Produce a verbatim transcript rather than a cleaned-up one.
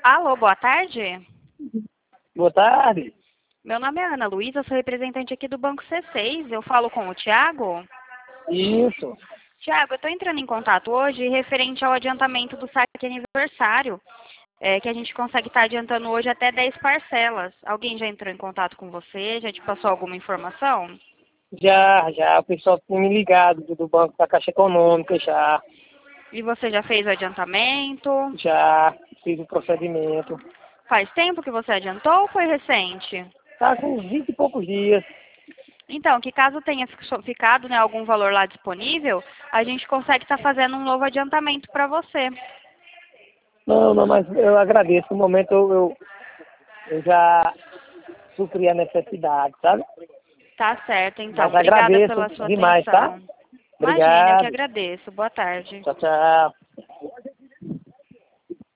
Alô, boa tarde. Boa tarde. Meu nome é Ana Luísa, sou representante aqui do Banco C seis. Eu falo com o Tiago? Isso. Tiago, eu estou entrando em contato hoje referente ao adiantamento do saque aniversário, é, que a gente consegue estar adiantando hoje até dez parcelas. Alguém já entrou em contato com você? Já te passou alguma informação? Já, já. O pessoal tinha me ligado do, do Banco da Caixa Econômica, já. E você já fez o adiantamento? Já fiz o procedimento. Faz tempo que você adiantou ou foi recente? Tá com uns vinte e poucos dias. Então, que caso tenha fi- ficado, né, algum valor lá disponível, a gente consegue estar fazendo um novo adiantamento para você. Não, não, mas eu agradeço. No momento eu, eu, eu já supri a necessidade, sabe? Tá certo, então. Mas Obrigada agradeço pela sua demais, tá? atenção. Imagina, eu que Obrigado. agradeço. Boa tarde. Tchau, tchau.